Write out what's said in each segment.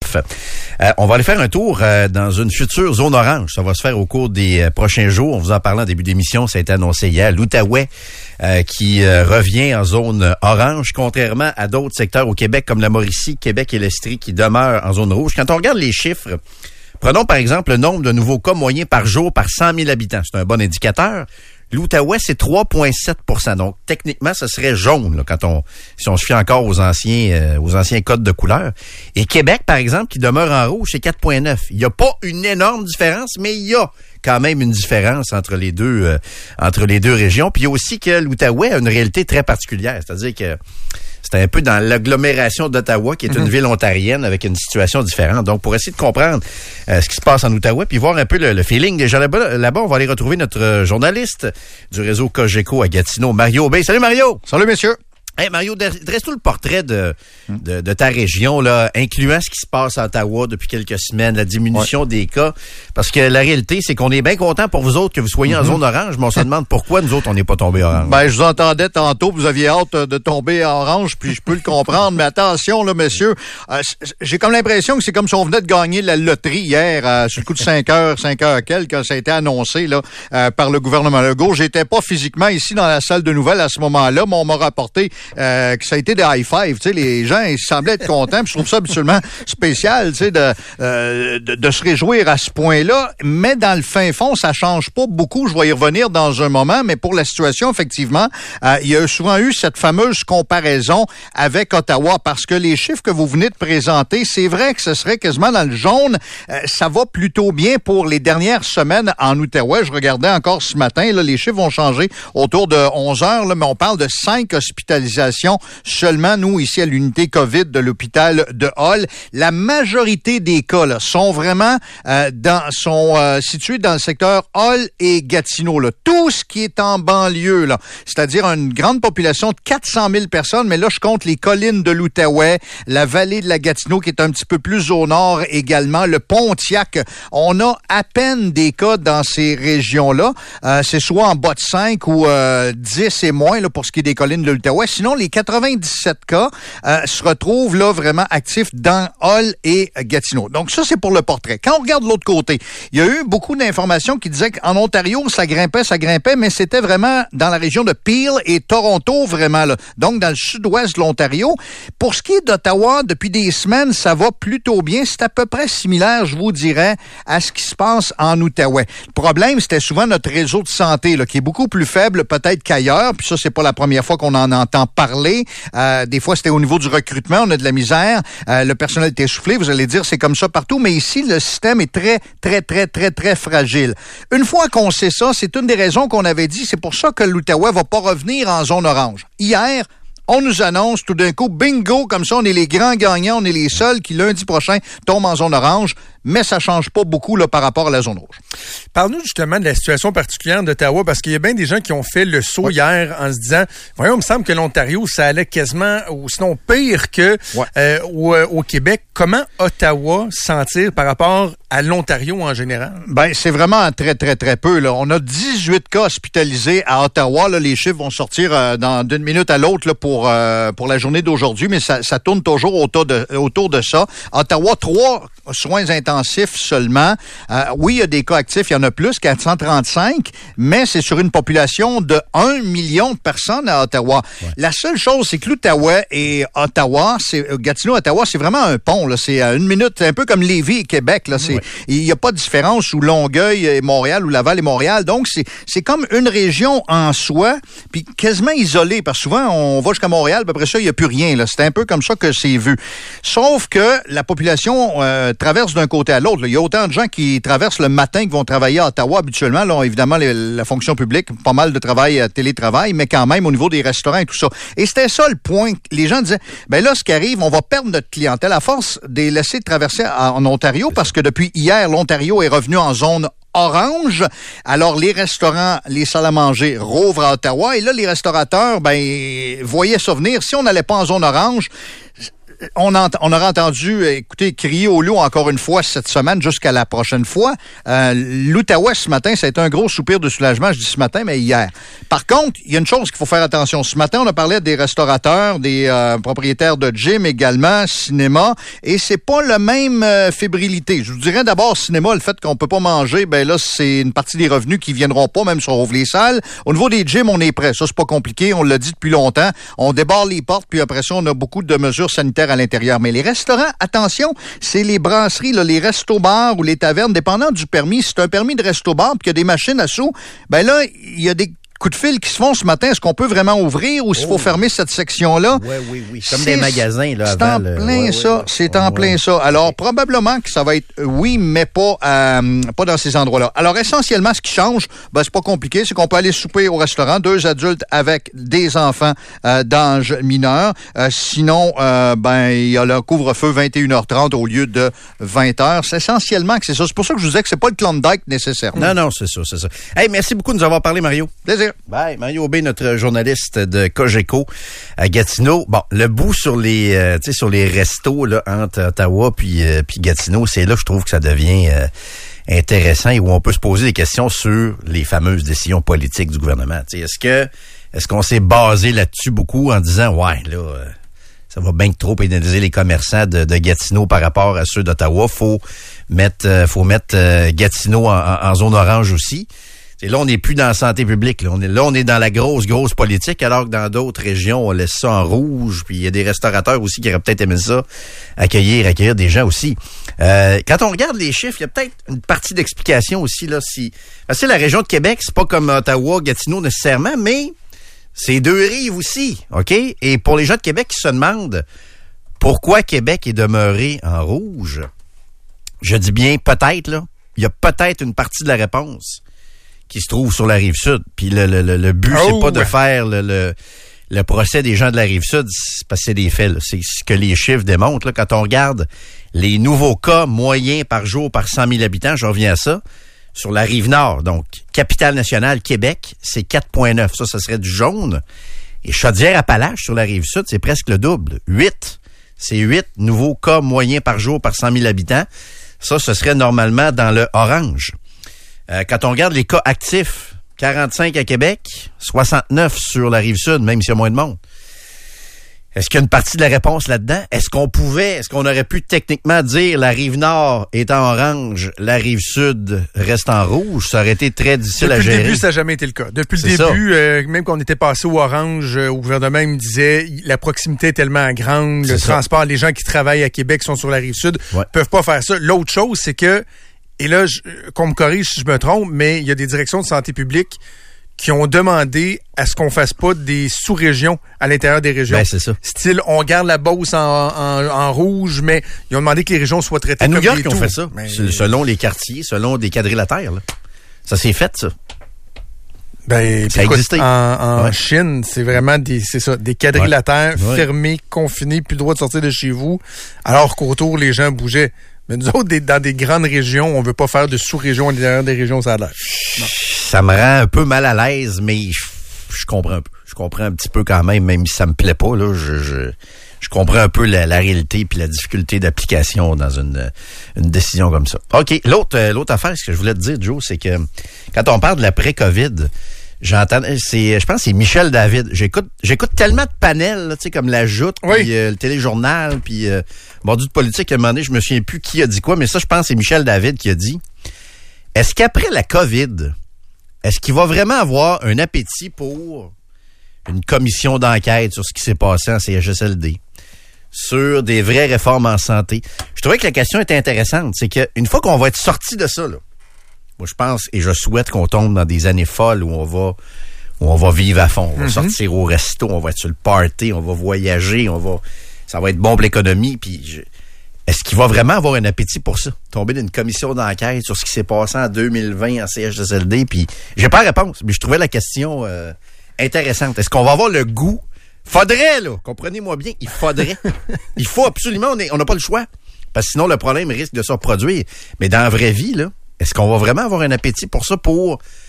19. On va aller faire un tour dans une future zone orange. Ça va se faire au cours des prochains jours. On vous en parlait en début d'émission, ça a été annoncé hier. L'Outaouais qui revient en zone orange, contrairement à d'autres secteurs au Québec comme la Mauricie, Québec et l'Estrie qui demeurent en zone rouge. Quand on regarde les chiffres, prenons par exemple le nombre de nouveaux cas moyens par jour par 100 000 habitants. C'est un bon indicateur. L'Outaouais, c'est 3,7 %. Donc, techniquement, ça serait jaune, là, si on se fie encore aux anciens codes de couleur. Et Québec, par exemple, qui demeure en rouge, c'est 4,9. Il n'y a pas une énorme différence, mais il y a quand même une différence entre les deux régions. Puis il y a aussi que l'Outaouais a une réalité très particulière. C'est-à-dire que c'est un peu dans l'agglomération d'Ottawa, qui est une ville ontarienne avec une situation différente. Donc, pour essayer de comprendre ce qui se passe en Outaouais, puis voir un peu le feeling des gens là-bas, on va aller retrouver notre journaliste du réseau Cogeco à Gatineau, Mario Aubin. Salut Mario! Salut messieurs! Hey Mario, dresse-nous le portrait de ta région, là, incluant ce qui se passe à Ottawa depuis quelques semaines, la diminution des cas. Parce que la réalité, c'est qu'on est bien content pour vous autres que vous soyez en zone orange, mais on se demande pourquoi nous autres, on n'est pas tombés orange. Ben, je vous entendais tantôt, vous aviez hâte de tomber orange, puis je peux le comprendre, mais attention, là, messieurs, j'ai comme l'impression que c'est comme si on venait de gagner la loterie hier, sur le coup de 5 heures quelques, quand ça a été annoncé là par le gouvernement Legault. J'étais pas physiquement ici dans la salle de nouvelles à ce moment-là, mais on m'a rapporté que ça a été des high-five. Tu sais, les gens, ils semblaient être contents. Puis je trouve ça habituellement spécial, tu sais, de se réjouir à ce point-là. Mais dans le fin fond, ça change pas beaucoup. Je vais y revenir dans un moment. Mais pour la situation, effectivement, il y a souvent eu cette fameuse comparaison avec Ottawa parce que les chiffres que vous venez de présenter, c'est vrai que ce serait quasiment dans le jaune. Ça va plutôt bien pour les dernières semaines en Outaouais. Je regardais encore ce matin, là, les chiffres vont changer autour de 11 heures, là, mais on parle de 5 hospitalisations seulement, nous, ici, à l'unité COVID de l'hôpital de Hull. La majorité des cas là, sont vraiment situés dans le secteur Hull et Gatineau. Là. Tout ce qui est en banlieue, là, c'est-à-dire une grande population de 400 000 personnes, mais là, je compte les collines de l'Outaouais, la vallée de la Gatineau, qui est un petit peu plus au nord également, le Pontiac. On a à peine des cas dans ces régions-là. C'est soit en bas de 5 ou 10 et moins là, pour ce qui est des collines de l'Outaouais. Sinon, les 97 cas se retrouvent là vraiment actifs dans Hull et Gatineau. Donc ça, c'est pour le portrait. Quand on regarde de l'autre côté, il y a eu beaucoup d'informations qui disaient qu'en Ontario, ça grimpait, mais c'était vraiment dans la région de Peel et Toronto, vraiment là. Donc, dans le sud-ouest de l'Ontario. Pour ce qui est d'Ottawa, depuis des semaines, ça va plutôt bien. C'est à peu près similaire, je vous dirais, à ce qui se passe en Outaouais. Le problème, c'était souvent notre réseau de santé, là, qui est beaucoup plus faible peut-être qu'ailleurs. Puis ça, c'est pas la première fois qu'on en entend parler. Des fois, c'était au niveau du recrutement, on a de la misère. Le personnel est essoufflé, vous allez dire, c'est comme ça partout, mais ici, le système est très, très, très, très, très fragile. Une fois qu'on sait ça, c'est une des raisons qu'on avait dit, c'est pour ça que l'Outaouais va pas revenir en zone orange. Hier, on nous annonce tout d'un coup, bingo, comme ça, on est les grands gagnants, on est les seuls qui, lundi prochain, tombent en zone orange, mais ça change pas beaucoup là, par rapport à la zone rouge. Parle-nous justement de la situation particulière d'Ottawa, parce qu'il y a bien des gens qui ont fait le saut hier en se disant, voyons, il me semble que l'Ontario, ça allait quasiment, ou sinon pire que au Québec. Comment Ottawa s'en tire par rapport à l'Ontario en général? Ben, c'est vraiment très, très, très peu. Là. On a 18 cas hospitalisés à Ottawa. Là. Les chiffres vont sortir d'une minute à l'autre là, pour la journée d'aujourd'hui, mais ça tourne toujours autour de ça. Ottawa, 3 soins intensifs seulement. Oui, il y a des cas actifs, il y en a plus, 435, mais c'est sur une population de 1 million de personnes à Ottawa. Ouais. La seule chose, c'est que l'Outaouais et Ottawa, Gatineau-Ottawa, c'est vraiment un pont. Là. C'est une minute, un peu comme Lévis et Québec. Là. Il n'y a pas de différence où Longueuil et Montréal, ou Laval et Montréal. Donc, c'est comme une région en soi, puis quasiment isolée, parce que souvent, on va jusqu'à Montréal, puis après ça, il n'y a plus rien. Là. C'est un peu comme ça que c'est vu. Sauf que la population traverse d'un côté à l'autre. Là. Il y a autant de gens qui traversent le matin qui vont travailler à Ottawa habituellement. Là, évidemment, la fonction publique, pas mal de travail, télétravail, mais quand même au niveau des restaurants et tout ça. Et c'était ça le point. Les gens disaient, ben là, ce qui arrive, on va perdre notre clientèle à force de les laisser traverser en Ontario, parce que depuis hier, l'Ontario est revenu en zone orange. Alors, les restaurants, les salles à manger rouvrent à Ottawa. Et là, les restaurateurs, voyaient ça venir. Si on n'allait pas en zone orange, on aura entendu, écoutez, crier au loup encore une fois cette semaine jusqu'à la prochaine fois. L'Outaouais, ce matin, ça a été un gros soupir de soulagement. Je dis ce matin, mais hier. Par contre, il y a une chose qu'il faut faire attention. Ce matin, on a parlé des restaurateurs, des propriétaires de gym également, cinéma, et c'est pas la même fébrilité. Je vous dirais d'abord, cinéma, le fait qu'on peut pas manger, ben là, c'est une partie des revenus qui viendront pas, même si on rouvre les salles. Au niveau des gyms, on est prêt. Ça, c'est pas compliqué. On l'a dit depuis longtemps. On débarre les portes, puis après ça, on a beaucoup de mesures sanitaires à l'intérieur. Mais les restaurants, attention, c'est les brasseries, là, les restos-bars ou les tavernes, dépendant du permis. Si c'est un permis de resto-bar, puis qu'il y a des machines à sous, ben là, il y a des coups de fil qui se font ce matin. Est-ce qu'on peut vraiment ouvrir ou s'il faut fermer cette section-là? Oui. Comme des magasins, là, c'est avant. En plein ça. C'est en plein ça. Alors, probablement que ça va être oui, mais pas dans ces endroits-là. Alors, essentiellement, ce qui change, ben, c'est pas compliqué. C'est qu'on peut aller souper au restaurant, 2 adultes avec des enfants d'âge mineur. Sinon, il y a le couvre-feu 21h30 au lieu de 20h. C'est essentiellement que c'est ça. C'est pour ça que je vous disais que c'est pas le Klondike nécessairement. Non, c'est ça. Hey, merci beaucoup de nous avoir parlé, Mario. Plaisir. Bye. Mario Aubé, notre journaliste de Cogeco à Gatineau. Bon, le bout sur les restos là entre Ottawa puis Gatineau, c'est là que je trouve que ça devient intéressant et où on peut se poser des questions sur les fameuses décisions politiques du gouvernement. Est-ce qu'on s'est basé là-dessus beaucoup en disant ça va bien que trop pénaliser les commerçants de Gatineau par rapport à ceux d'Ottawa. Faut mettre Gatineau en zone orange aussi. Et là, on n'est plus dans la santé publique. Là, on est dans la grosse politique, alors que dans d'autres régions, on laisse ça en rouge. Puis il y a des restaurateurs aussi qui auraient peut-être aimé ça, accueillir des gens aussi. Quand on regarde les chiffres, il y a peut-être une partie d'explication aussi là. Parce que la région de Québec, c'est pas comme Ottawa, Gatineau nécessairement, mais c'est 2 rives aussi, ok. Et pour les gens de Québec qui se demandent pourquoi Québec est demeuré en rouge, je dis bien peut-être là. Il y a peut-être une partie de la réponse qui se trouve sur la Rive-Sud. Puis le but, c'est pas de faire le procès des gens de la Rive-Sud, c'est parce que c'est des faits. Là. C'est ce que les chiffres démontrent. Là. Quand on regarde les nouveaux cas moyens par jour par 100 000 habitants, je reviens à ça, sur la Rive-Nord, donc capitale-nationale, Québec, c'est 4,9. Ça serait du jaune. Et Chaudière-Appalaches, sur la Rive-Sud, c'est presque le double. 8. C'est 8 nouveaux cas moyens par jour par 100 000 habitants. Ça, ce serait normalement dans le orange. Quand on regarde les cas actifs, 45 à Québec, 69 sur la Rive-Sud, même s'il y a moins de monde. Est-ce qu'il y a une partie de la réponse là-dedans? Est-ce qu'on aurait pu techniquement dire la Rive-Nord est en orange, la Rive-Sud reste en rouge? Ça aurait été très difficile à gérer. Depuis le début, ça n'a jamais été le cas. Depuis le début, même quand on était passé au orange, au gouvernement, il me disait la proximité est tellement grande, le transport, les gens qui travaillent à Québec sont sur la Rive-Sud, peuvent pas faire ça. L'autre chose, c'est que et là, qu'on me corrige si je me trompe, mais il y a des directions de santé publique qui ont demandé à ce qu'on fasse pas des sous-régions à l'intérieur des régions. Ben, c'est ça. Style, on garde la Beauce en rouge, mais ils ont demandé que les régions soient traitées comme des tout. À New York, on fait ça. Mais selon les quartiers, selon des quadrilatères. Là. Ça s'est fait, ça. Ben, ça existait. En Chine, c'est vraiment des quadrilatères fermés, confinés, plus le droit de sortir de chez vous, alors qu'autour, les gens bougeaient. Mais nous autres, dans des grandes régions, on veut pas faire de sous-régions à l'intérieur des régions, ça a l'air. Non. Ça me rend un peu mal à l'aise, mais je comprends un peu. Je comprends un petit peu quand même si ça me plaît pas, là. Je comprends un peu la réalité puis la difficulté d'application dans une décision comme ça. OK. L'autre affaire, ce que je voulais te dire, Joe, c'est que quand on parle de l'après-COVID, je pense que c'est Michel David. J'écoute tellement de panels, tu sais, comme La Joute, puis le téléjournal, puis Mordu de politique, à un moment donné, je me souviens plus qui a dit quoi, mais ça, je pense que c'est Michel David qui a dit, est-ce qu'après la COVID, est-ce qu'il va vraiment avoir un appétit pour une commission d'enquête sur ce qui s'est passé en CHSLD, sur des vraies réformes en santé? Je trouvais que la question était intéressante. C'est qu'une fois qu'on va être sorti de ça, là, moi, je pense et je souhaite qu'on tombe dans des années folles où on va vivre à fond. On va sortir au resto, on va être sur le party, on va voyager, ça va être bon pour l'économie. Puis, est-ce qu'il va vraiment avoir un appétit pour ça? Tomber dans une commission d'enquête sur ce qui s'est passé en 2020 en CHSLD? Puis, j'ai pas la réponse, mais je trouvais la question intéressante. Est-ce qu'on va avoir le goût? Faudrait, là, comprenez-moi bien, il faudrait. Il faut absolument, on n'a pas le choix. Parce que sinon, le problème risque de se reproduire. Mais dans la vraie vie, là, est-ce qu'on va vraiment avoir un appétit pour ça, pour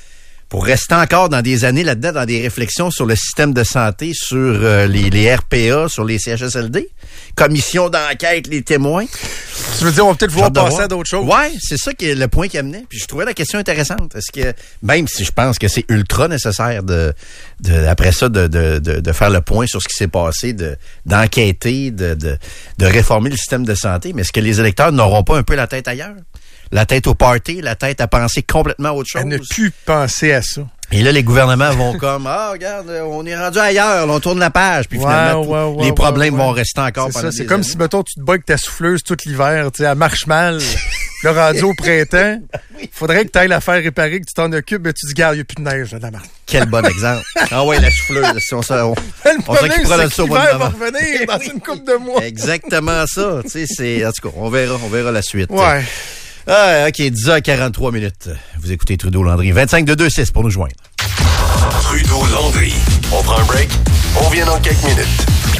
pour rester encore dans des années là-dedans, dans des réflexions sur le système de santé, sur les RPA, sur les CHSLD, commission d'enquête, les témoins. Tu veux dire, on va peut-être vouloir passer à d'autres choses? Ouais, c'est ça qui est le point qui amenait. Puis je trouvais la question intéressante. Est-ce que, même si je pense que c'est ultra nécessaire après ça, de faire le point sur ce qui s'est passé, d'enquêter, de réformer le système de santé, mais est-ce que les électeurs n'auront pas un peu la tête ailleurs? La tête au party, la tête à penser complètement autre chose. À ne plus penser à ça. Et là, les gouvernements vont comme, regarde, on est rendu ailleurs, là, on tourne la page, puis finalement, les problèmes vont rester encore pendant des années. C'est comme si, mettons, tu te bats avec ta souffleuse tout l'hiver, tu sais, elle marche mal. Le rendu au printemps, faudrait que tu ailles la faire réparer, que tu t'en occupes, mais tu dis, regarde, il n'y a plus de neige, là, la marche. Quel bon exemple. Ah ouais, la souffleuse, si on s'occupera de ça au mois de novembre. Va revenir dans une couple de mois. Exactement ça. Tu sais, en tout cas, on verra la suite. Ouais. Ah, OK, 10h43 minutes. Vous écoutez Trudeau-Landry. 25-226 pour nous joindre. Trudeau-Landry. On prend un break. On revient dans quelques minutes.